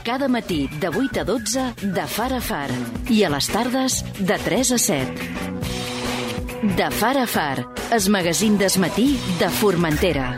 Cada matí de 8 a 12 de Far a Far i a les tardes de 3 a 7. De Far a Far, el magazín del matí de Formentera.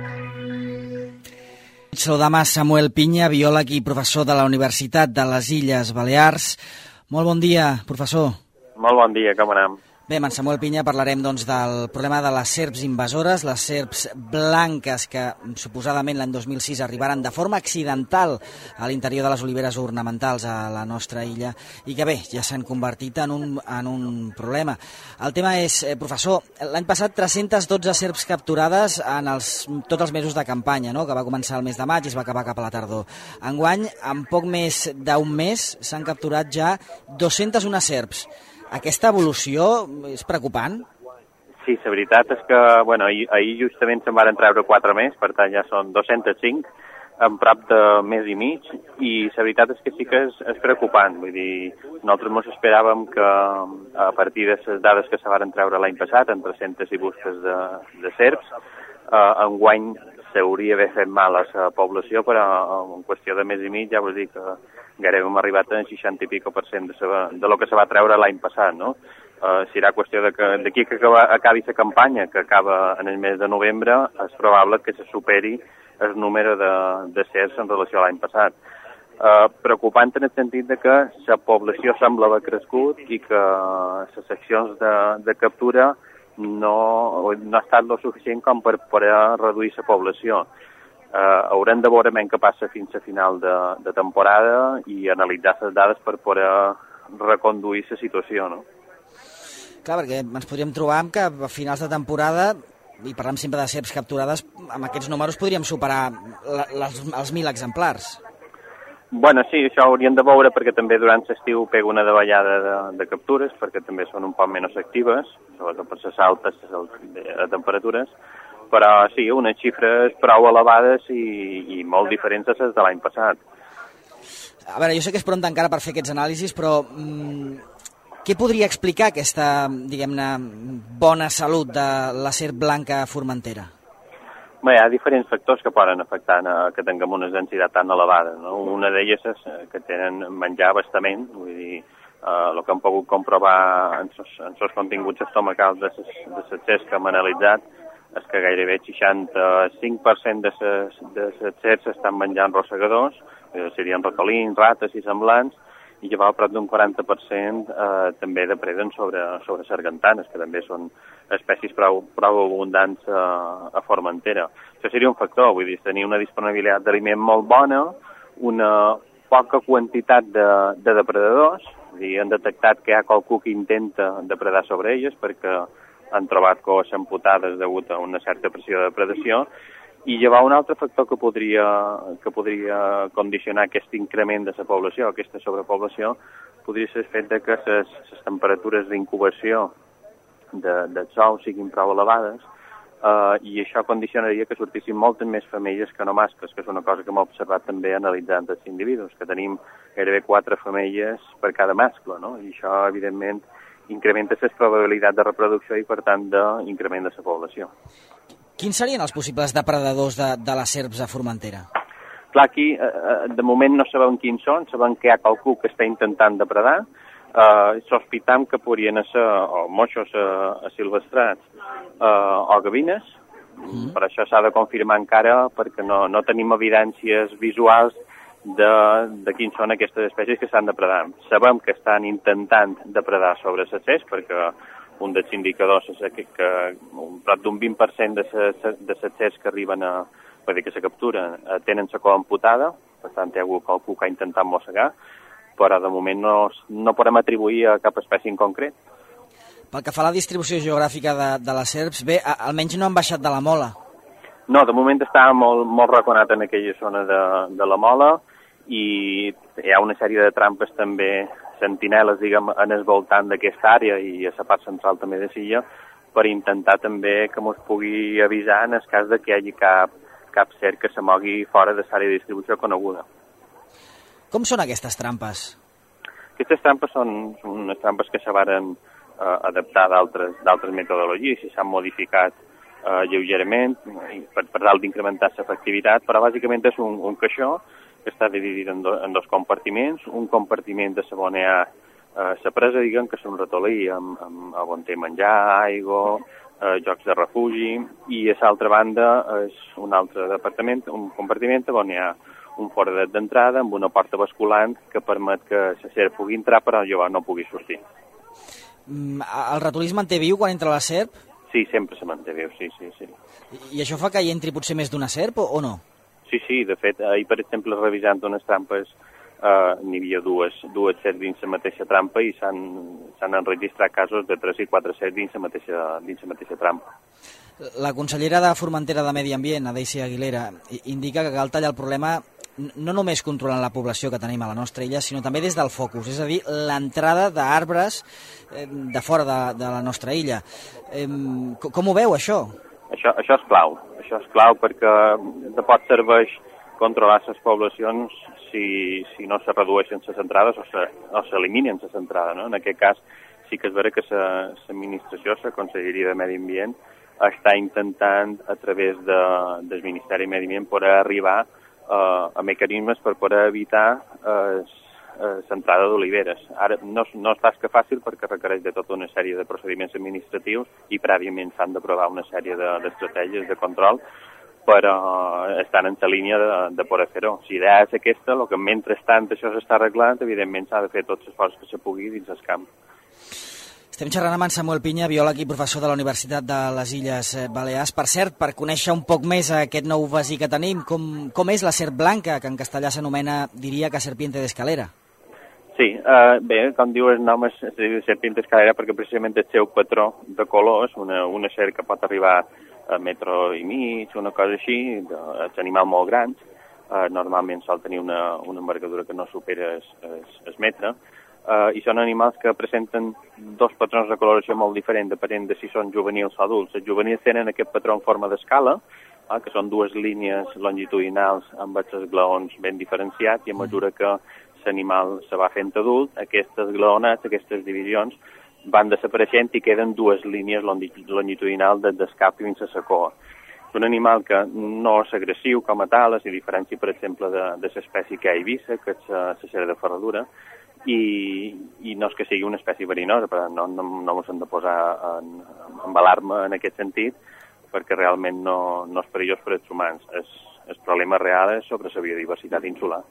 Saludam a Samuel Pinya, biòleg i professor de la Universitat de les Illes Balears. Molt bon dia, professor. Molt bon dia, com anem? Bé, amb en Samuel Pinya parlarem del problema de les serps invasores, les serps blanques que suposadament l'any 2006 arribaren de forma accidental a l'interior de les oliveres ornamentals a la nostra illa i que bé, ja s'han convertit en un problema. El tema és, professor, l'any passat 312 serps capturades en tots els mesos de campanya, no? Que va començar el mes de maig i es va acabar cap a la tardor. Enguany, en poc més d'un mes, s'han capturat ja 201 serps. Aquesta evolució és preocupant? Sí, la veritat és que ahir justament se'n van treure 4 més, per tant ja són 205, en prop de mes i mig, i la veritat és que sí que és preocupant. Vull dir, nosaltres ens esperàvem que a partir de les dades que se van treure l'any passat, en 300 i busques de serps, enguany s'hauria d'haver fet mal a la població, però en qüestió de mes i mig ja vull dir que gairebé hem arribat al 60 i pico% de lo que se va treure l'any passat, no? Serà qüestió de que d'aquí que acabi la campanya, que acaba en el mes de novembre, és probable que se superi el número de serps en relació a l'any passat. Preocupant en el sentit de que la població sembla haver crescut i que les accions de captura no ha estat lo suficient com per poder reduir la població. Haurem de veure què passa fins a final de temporada i analitzar les dades per poder reconduir la situació, no? Clar, perquè ens podríem trobar que a finals de temporada, i parlem sempre de serps capturades, amb aquests números podríem superar els 1.000 exemplars. Bueno, sí, això hauríem de veure perquè també durant l'estiu pega una davallada de captures, perquè també són un poc menys actives, sobretot per les altes de temperatures, però sí, unes xifres prou elevades i molt diferents de les de l'any passat. A veure, jo sé que és pront encara per fer aquests anàlisis, però què podria explicar aquesta, diguem-ne, bona salut de la serp blanca a Formentera? Bé, hi ha diferents factors que poden afectar que tinguem una densitat tan elevada, no? Una d'elles és que tenen menjar abastament, vull dir, el que hem pogut comprovar en els continguts estomacals de les serps que hem analitzat és que gairebé el 65% de les serps estan menjant rosegadors, serien ratolins, rates i semblants, i llavors prop d'un 40% també depreden sobre sargantanes, que també són espècies prou abundants a Formentera. Això seria un factor, vull dir, tenir una disponibilitat d'aliment molt bona, una poca quantitat de depredadors, vull dir, han detectat que hi ha qualcú que intenta depredar sobre elles perquè han trobat coses amputades degut a una certa pressió de depredació, i llavors un altre factor que podria condicionar aquest increment de la població, aquesta sobrepoblació, podria ser el fet de que les temperatures d'incubació dels ous siguin prou elevades, i això condicionaria que sortissin moltes més femelles que no mascles, que és una cosa que hem observat també analitzant els individus, que tenim gairebé 4 femelles per cada mascle, no? I això, evidentment, incrementa la probabilitat de reproducció i, per tant, d'increment de la població. Quins serien els possibles depredadors de les serps a Formentera? Clar, aquí, de moment no sabem quins són, sabem que hi ha qualcú que està intentant depredar, sospitam que podrien ser o moixos asilvestrats o gavines, per això s'ha de confirmar encara perquè no tenim evidències visuals de quins són aquestes espècies que estan depredant. Sabem que estan intentant depredar sobre les serps perquè un dels indicadors és que prop d'un 20% de les serps que arriben que se capturen tenen la cua amputada, per tant hi ha hagut qualcú que ha intentat mossegar, però de moment no podem atribuir a cap espècie en concret. Pel que fa a la distribució geogràfica de les serps, bé, almenys no han baixat de la mola. No, de moment està molt raconat en aquella zona de la mola i hi ha una sèrie de trampes també, sentineles, diguem, en el voltant d'aquesta àrea i a la part central també de l'illa, per intentar també que ens pugui avisar en el cas de que hi hagi cap serp que se mogui fora de l'àrea de distribució coneguda. Com són aquestes trampes? Aquestes trampes són unes trampes que se varen adaptar d'altres metodologies i s'han modificat lleugerament per tal d'incrementar l'efectivitat, però bàsicament és un caixó que està dividit en dos compartiments. Un compartiment de on hi ha la presa, diguem, que és un ratolí on té menjar, aigua, jocs de refugi, i a l'altra banda és un altre un compartiment on hi ha un foradet d'entrada amb una porta basculant que permet que la serp pugui entrar però llavors no pugui sortir. El ratolí es manté viu quan entra la serp? Sí, sempre se manté viu, sí. I això fa que hi entri potser més d'una serp o no? Sí, de fet, ahir, per exemple, revisant unes trampes, n'hi havia dues serps dins la mateixa trampa i s'han enregistrat casos de 3 i 4 serps dins la mateixa trampa. La consellera de Formentera de Medi Ambient, Adécia Aguilera, indica que cal tallar el problema no només controlant la població que tenim a la nostra illa, sinó també des del focus, és a dir, l'entrada d'arbres de fora de la nostra illa. Com ho veu, això? Això és clau perquè de pot serveix controlar les poblacions si no se redueixen les entrades o s'eliminen les entrades. No? En aquest cas sí que és vera que l'administració, la Conselleria de Medi Ambient, està intentant a través del Ministeri de Medi Ambient poder arribar a mecanismes per poder evitar l'entrada d'oliveres. Ara no és tasca fàcil perquè requereix de tota una sèrie de procediments administratius i prèviament s'han d'aprovar una sèrie d'estratègies de control, però estan en la línia de poder fer-ho. Si l'idea és aquesta, el que mentrestant això s'està arreglant, evidentment s'ha de fer tots els esforços que se pugui dins el camp. Estem xerrant amb en Samuel Pinya, biòleg i professor de la Universitat de les Illes Balears. Per cert, per conèixer un poc més aquest nou vecí que tenim, com és la serp blanca, que en castellà s'anomena, diria que serpiente d'escalera? Sí, bé, com diu el nom, es diu serpiente d'escalera perquè precisament el seu patró de color és una serp que pot arribar a metro i mig, una cosa així, és animal molt gran, normalment sol tenir una envergadura que no supera el metre, i són animals que presenten dos patrons de coloració molt diferents, depenent de si són juvenils o adults. Els juvenils tenen aquest patró en forma d'escala, que són dues línies longitudinals amb els esglaons ben diferenciats, i a mesura que l'animal se va fent adult, aquestes esglaonats, aquestes divisions, van desapareixent i queden dues línies longitudinals des del cap fins a la cua. És un animal que no és agressiu com a tal, és a diferència, per exemple, de l'espècie que hi ha a Eivissa, que és la serp de ferradura, i no és que sigui una espècie verinosa, però no ens hem de posar en alarma en aquest sentit, perquè realment no és perillós per als humans. El problema real és sobre la biodiversitat insular.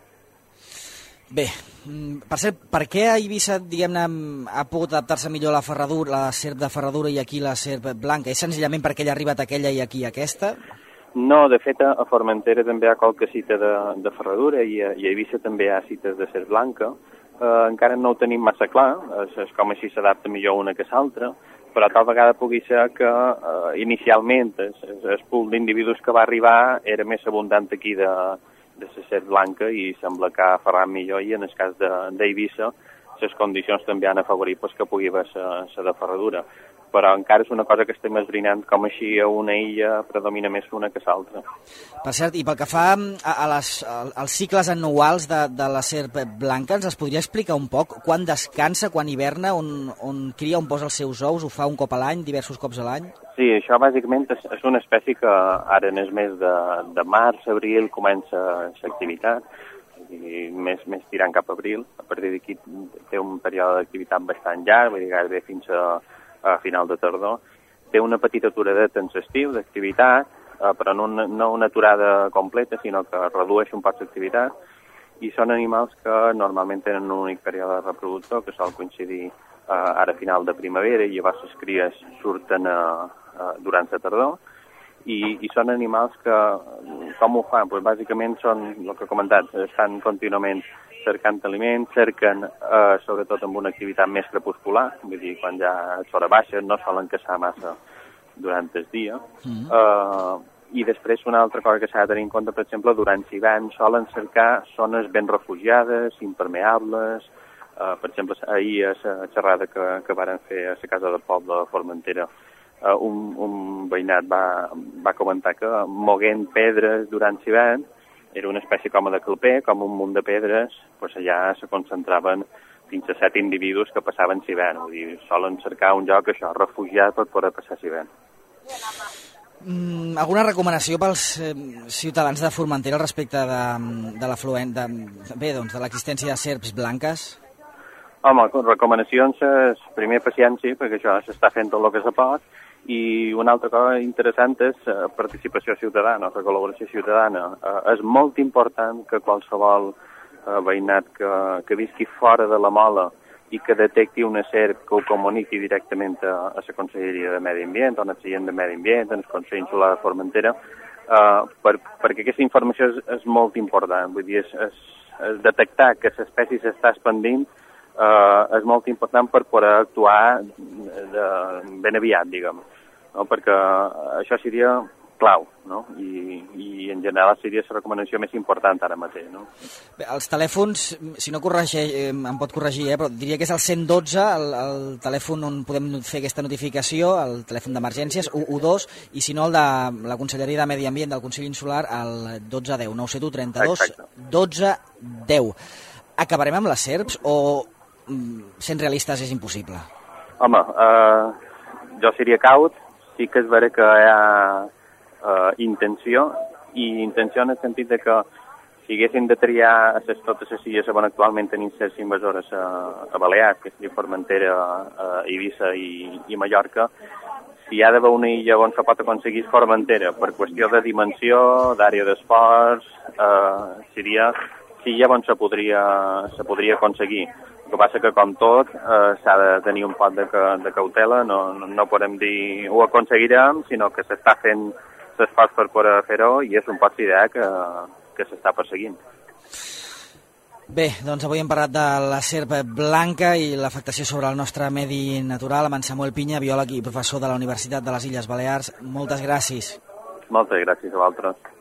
Bé, per cert, per què a Eivissa, diguem-ne, ha pogut adaptar-se millor la serp de ferradura i aquí la serp blanca? És senzillament perquè ella ha arribat aquella i aquí aquesta? No, de fet, a Formentera també hi ha qualque cita de ferradura i a Eivissa també hi ha cites de serp blanca. Encara no ho tenim massa clar, és com així s'adapta millor una que l'altra, però tal vegada pugui ser que inicialment el pool d'individus que va arribar era més abundant aquí de la serp blanca i sembla que ha aferrat millor, i en el cas d'Eivissa les condicions també han afavorit que pugui haver la de ferradura. Però encara és una cosa que estem esbrinant, com així a una illa predomina més una que l'altra. Per cert, i pel que fa als cicles anuals de la serp blanca, ens podria explicar un poc quan descansa, quan hiverna, on cria, on posa els seus ous, ho fa un cop a l'any, diversos cops a l'any? Sí, això bàsicament és una espècie que ara en el mes de març, abril, comença l'activitat, i més tirant cap a abril. A partir d'aquí té un període d'activitat bastant llarg, vull dir, gairebé fins a final de tardor. Té una petita aturada en l'estiu d'activitat, però no una aturada completa, sinó que redueix un poc l'activitat, i són animals que normalment tenen un únic període reproductor, que sol coincidir ara a final de primavera, i llavors les cries surten durant la tardor, i són animals que, com ho fan? Pues bàsicament són, el que he comentat, estan contínuament cercant aliments, cerquen sobretot amb una activitat més crepuscular, vull dir, quan ja és hora baixa, no solen caçar massa durant el dia. I després una altra cosa que s'ha de tenir en compte, per exemple, durant l'hivern solen cercar zones ben refugiades, impermeables. Per exemple, ahir a la xerrada que varen fer a la casa del poble de Formentera, un veïnat va comentar que moguent pedres durant l'hivern era una espècie com de calper, com un munt de pedres, doncs allà se concentraven fins a 7 individus que passaven l'hivern. Vull dir, solen cercar un lloc, això, refugiat per poder passar l'hivern. Alguna recomanació pels ciutadans de Formentera respecte de l'existència de serps blanques? Home, recomanacions és primer paciència, perquè això s'està fent tot el que se pot, i una altra cosa interessant és participació ciutadana, la col·laboració ciutadana. És molt important que qualsevol veïnat que visqui fora de la Mola i que detecti una serp que ho comuniqui directament a la Conselleria de Medi Ambient, on el de Medi Ambient, en el Consell Insular de Formentera, perquè aquesta informació és molt important. Vull dir, és detectar que l'espècie s'està expandint és molt important per poder actuar ben aviat, diguem, no? Perquè això seria clau, no? I en general seria la recomanació més important ara mateix, no? Bé, els telèfons, si no em pot corregir, però diria que és el 112, el telèfon on podem fer aquesta notificació, el telèfon d'emergències, 112, i si no el de la Conselleria de Medi Ambient del Consell Insular, el 1210, 971 32 1210. Acabarem amb les serps o, sent realistes, és impossible? Home, jo seria caut, sí que és vera que hi ha intenció en el sentit de que si haguéssim de triar totes les illes on actualment tenim serps invasores a Balears, que seria Formentera, Eivissa i Mallorca, si hi ha d'haver una illa on se pot aconseguir Formentera per qüestió de dimensió, d'àrea d'esforç, seria l'illa on se podria aconseguir. El que passa que, com tot, s'ha de tenir un pot de cautela, no podem dir ho aconseguirem, sinó que s'està fent l'esforç per poder fer-ho i és un pot idea que s'està perseguint. Bé, doncs avui hem parlat de la serp blanca i l'afectació sobre el nostre medi natural amb en Samuel Pinya, biòleg i professor de la Universitat de les Illes Balears. Moltes gràcies. Moltes gràcies a vosaltres.